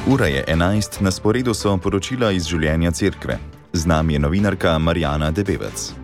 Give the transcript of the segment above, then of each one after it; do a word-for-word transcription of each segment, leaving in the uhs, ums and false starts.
Ura je enajst, na sporedu so poročila iz življenja cerkve. Z nami je novinarka Marjana Debevec.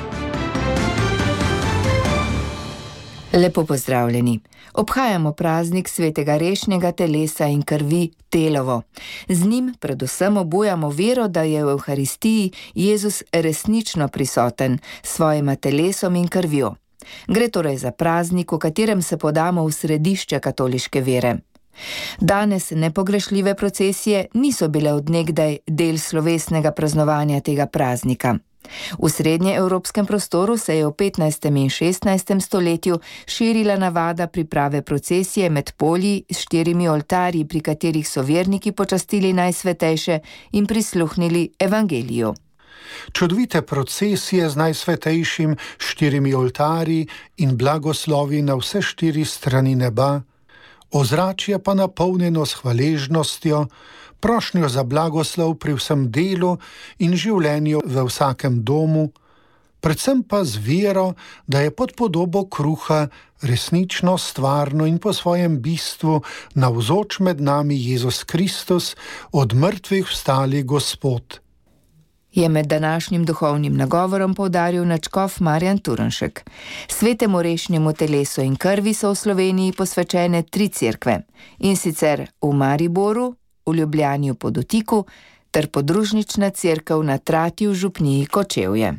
Lepo pozdravljeni. Obhajamo praznik svetega rešnjega telesa in krvi Telovo. Z njim predvsem obujamo vero, da je v Evharistiji Jezus resnično prisoten s svojima telesom in krvjo. Gre torej za praznik, v katerem se podamo v središče katoliške vere. Danes nepogrešljive procesije niso bile od nekdaj del slovesnega praznovanja tega praznika. V srednjeevropskem prostoru se je v petnajstem in šestnajstem stoletju širila navada priprave procesije med polji s štirimi oltarji, pri katerih so verniki počastili najsvetejše in prisluhnili evangeliju. Čudovite procesije z najsvetejšim, štirimi oltarji in blagoslovi na vse štiri strani neba, ozračje pa napolnjeno s hvaležnostjo, prošnjo za blagoslov pri vsem delu in življenju v vsakem domu, predvsem pa z vero, da je pod podobo kruha resnično, stvarno in po svojem bistvu navzoč med nami Jezus Kristus, od mrtvih vstali Gospod. Je med današnjim duhovnim nagovorom poudaril nadškof Marjan Turnšek. Svetemu rešnjemu telesu in krvi so v Sloveniji posvečene tri cerkve, in sicer v Mariboru, v Ljubljani v Podutiku ter podružnična cerkev na Trati v župniji Kočevje.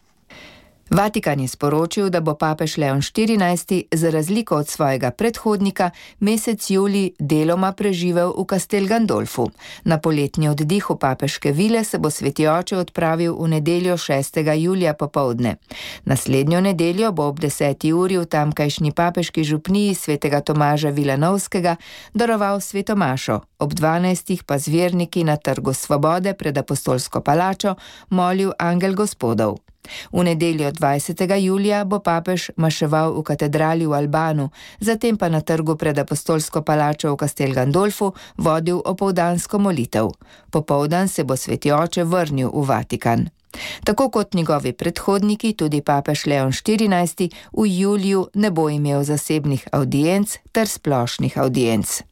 Vatikan je sporočil, da bo papež Leon štirinajsti za razliko od svojega predhodnika mesec julij deloma preživel v Castel Gandolfu. Na poletni oddih v papeške vile se bo sveti oče odpravil v nedeljo šestega julija popoldne. Naslednjo nedeljo bo ob deseti uri v tamkajšnji papeški župniji svetega Tomaža Vilanovskega daroval sveto mašo, ob dvanajstih pa z verniki na Trgu Svobode pred Apostolsko palačo molil angel Gospodov. V nedeljo dvajsetega julija bo papež maševal v katedrali v Albanu, zatem pa na trgu pred Apostolsko palačo v Castel Gandolfu vodil opoldansko molitev. Popoldan se bo sveti oče vrnil v Vatikan. Tako kot njegovi predhodniki, tudi papež Leon štirinajsti v juliju ne bo imel zasebnih avdienc ter splošnih avdienc.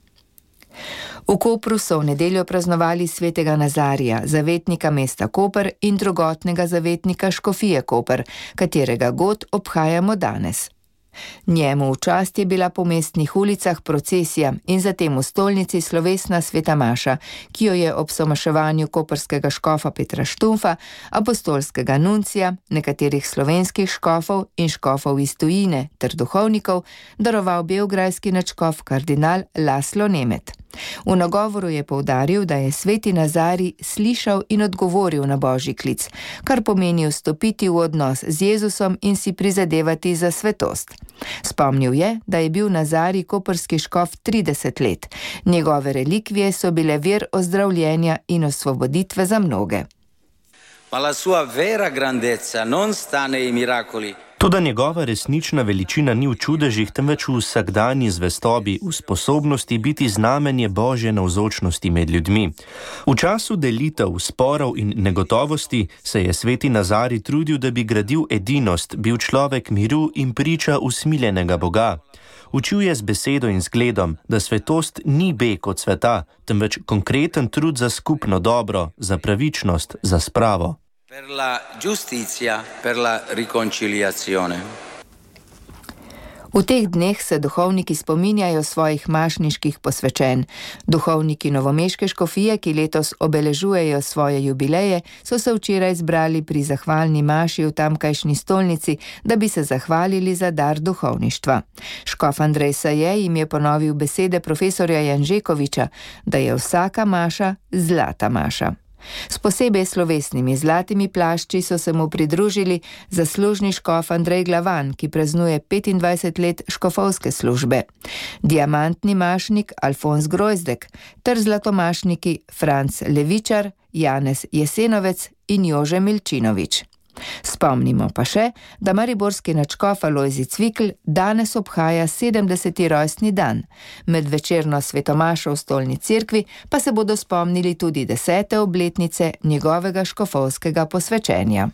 V Kopru so v nedeljo praznovali svetega Nazarija, zavetnika mesta Koper in drugotnega zavetnika škofije Koper, katerega god obhajamo danes. Njemu v čast je bila po mestnih ulicah procesija in zatem v stolnici slovesna sveta maša, ki jo je ob somaševanju koprskega škofa Petra Štumfa, apostolskega nuncija, nekaterih slovenskih škofov in škofov iz tujine ter duhovnikov daroval beograjski nadškof kardinal Laslo Nemet. V nagovoru je poudaril, da je sveti Nazarij slišal in odgovoril na božji klic, kar pomeni vstopiti v odnos z Jezusom in si prizadevati za svetost. Spomnil je, da je bil Nazarij koprski škof trideset let. Njegove relikvije so bile vir ozdravljenja in osvoboditve za mnoge. Ma la sua vera grandezza non sta nei miracoli. Toda njegova resnična veličina ni v čudežih, temveč v vsakdanji zvestobi, v sposobnosti biti znamenje Božje navzočnosti med ljudmi. V času delitev, sporov in negotovosti se je sveti Nazarij trudil, da bi gradil edinost, bil človek miru in priča usmiljenega Boga. Učil je z besedo in zgledom, da svetost ni beg od sveta, temveč konkreten trud za skupno dobro, za pravičnost, za spravo. Per la giustizia, per la riconciliazione. V teh dneh se duhovniki spominjajo svojih mašniških posvečenj. Duhovniki novomeške škofije, ki letos obeležujejo svoje jubileje, so se včeraj zbrali pri zahvalni maši v tamkajšnji stolnici, da bi se zahvalili za dar duhovništva. Škof Andrej Saje jim je ponovil besede profesorja Janžekoviča, da je vsaka maša zlata maša. S posebej slovesnimi zlatimi plašči so se mu pridružili zaslužni škof Andrej Glavan, ki praznuje petindvajset let škofovske službe, diamantni mašnik Alfons Grojzdek ter zlatomašniki Franc Levičar, Janez Jesenovec in Jože Milčinovič. Spomnimo pa še, da mariborski nadškof Alojzij Cvikl danes obhaja sedemdeseti rojstni dan. Med večerno svetomašo v stolni cerkvi pa se bodo spomnili tudi desete obletnice njegovega škofovskega posvečenja.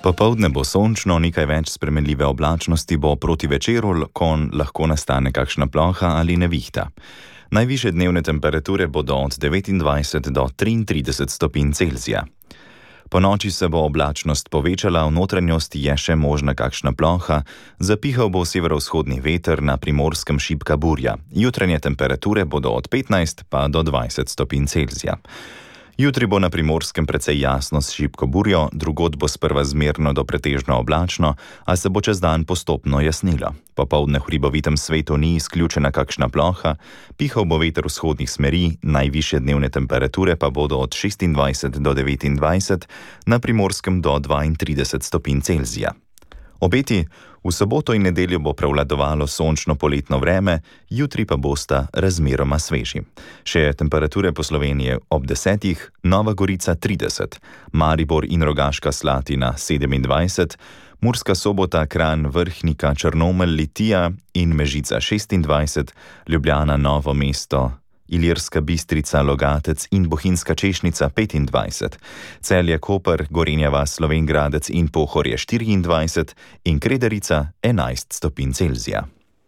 Popoldne bo sončno, nekaj več spremenljive oblačnosti bo proti večeru, ko lahko nastane kakšna ploha ali nevihta. Najvišje dnevne temperature bodo od devetindvajset do triintrideset stopinj Celzija. Po noči se bo oblačnost povečala, v notranjosti je še možna kakšna ploha, zapihal bo severovzhodni veter, na Primorskem šibka burja. Jutranje temperature bodo od petnajst pa do dvajset stopinj Celzija. Jutri bo na Primorskem precej jasno s šibko burjo, drugod bo sprva zmerno do pretežno oblačno, a se bo čez dan postopno jasnilo. Popoldne v hribovitem svetu ni izključena kakšna ploha, pihal bo veter vzhodnih smeri, najvišje dnevne temperature pa bodo od šestindvajset do devetindvajset, na Primorskem do dvaintrideset stopinj Celzija. Obeti: v soboto in nedeljo bo prevladovalo sončno poletno vreme, jutri pa bosta razmeroma sveži. Še temperature po Sloveniji ob desetih, Nova Gorica trideset, Maribor in Rogaška Slatina sedemindvajset, Murska Sobota, Kranj, Vrhnika, Črnomelj, Litija in Mežica šestindvajset, Ljubljana, Novo mesto, Ilirska Bistrica, Logatec in Bohinjska Češnica petindvajset, Celje, Koper, Gorenja vas, Slovenj Gradec in Pohorje štiriindvajset in Krederica enajst stopinj Celzija.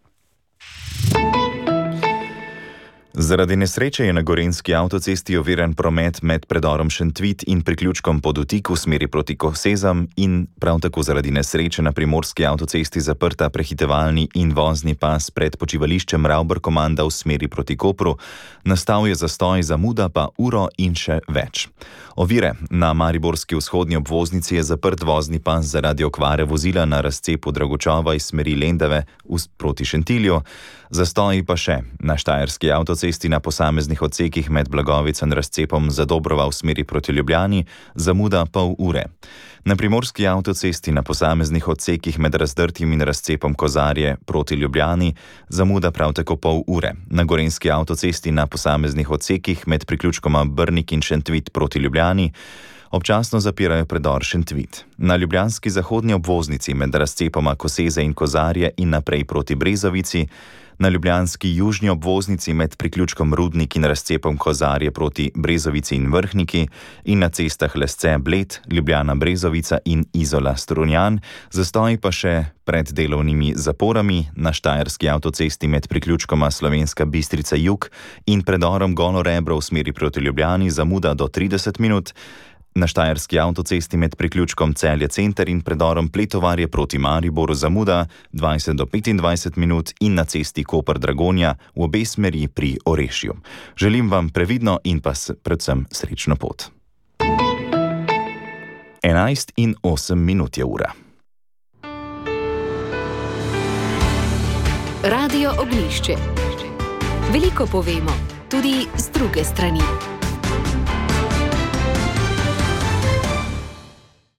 Zaradi nesreče je na gorenjski avtocesti oviran promet med predorom Šentvit in priključkom Podutik v smeri proti Kosezam in prav tako zaradi nesreče na primorski avtocesti zaprta prehitevalni in vozni pas pred počivališčem Ravber-Komanda v smeri proti Kopru, nastal je zastoj, zamuda pa uro in še več. Ovire: na mariborski vzhodni obvoznici je zaprt vozni pas zaradi okvare vozila na razcepu Dragočova iz smeri Lendave proti Šentilju, zastoji pa še na štajerski avtocesti na posameznih odsekih med Blagovico in razcepom Zadobrova v smeri proti Ljubljani, zamuda pol ure. Na primorski avtocesti na posameznih odsekih med Razdrtim in razcepom Kozarje proti Ljubljani, zamuda prav tako pol ure. Na gorenjski avtocesti na posameznih odsekih med priključkoma Brnik in Šentvit proti Ljubljani občasno zapirajo predor Šentvit. Na ljubljanski zahodni obvoznici med razcepoma Koseze in Kozarje in naprej proti Brezovici, na ljubljanski južni obvoznici med priključkom Rudnik in razcepom Kozarje proti Brezovici in Vrhniki in na cestah Lesce, Bled, Ljubljana, Brezovica in Izola, Strunjan, zastoji pa še pred delovnimi zaporami na štajerski avtocesti med priključkoma Slovenska Bistrica jug in predorom Golo Rebro v smeri proti Ljubljani, zamuda do trideset minut, na štajerski avtocesti med priključkom Celje center in predorom Pletovarje proti Mariboru, zamuda dvajset do petindvajset minut in na cesti Koper-Dragonja v obe smeri pri Orešju. Želim vam previdno in pa predvsem srečno pot. enajst in osem minut je ura. Radio Oglišče. Veliko povemo, tudi z druge strani.